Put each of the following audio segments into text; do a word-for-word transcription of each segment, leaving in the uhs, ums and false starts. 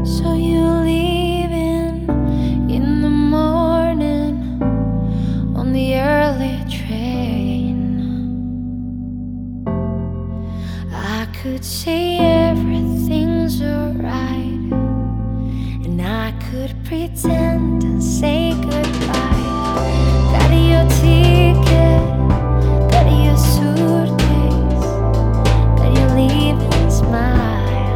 So you leaving in the morning on the early train. I could say everything's alright, and I could pretend and say goodbye. Got your ticket, got your suitcase, got your leaving smile.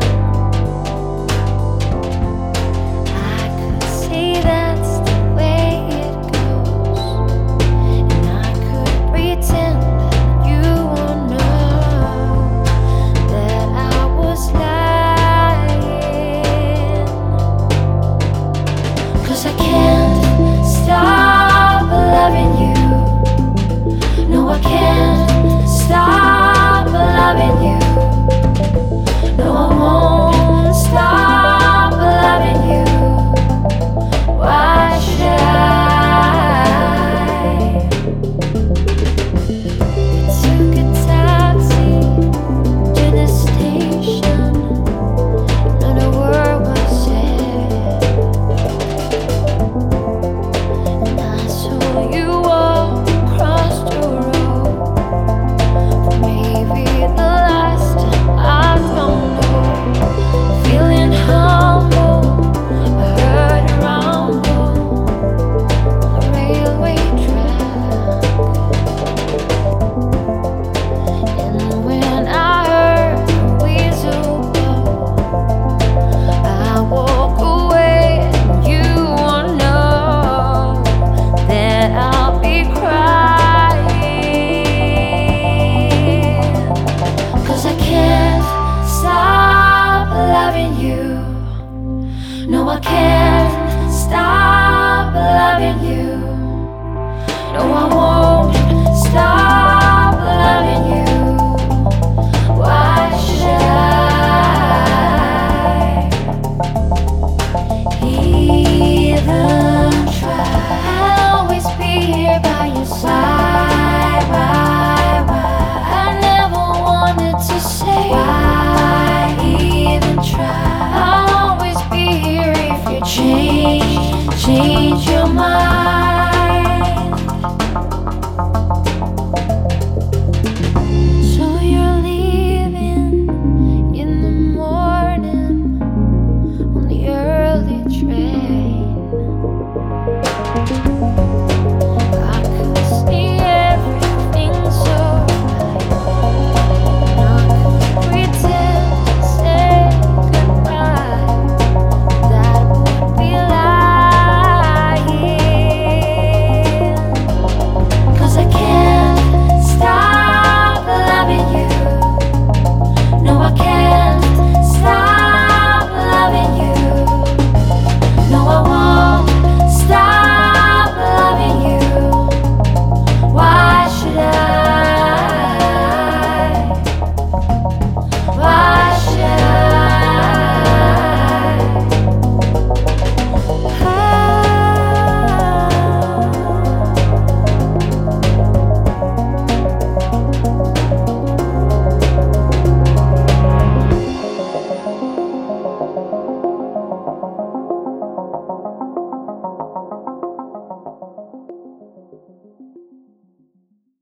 No, I can't stop loving you. No, I won't stop loving you. Why should I even try? I'll always be here by your side. Why, why? I never wanted to say why even try. Change, change your mind.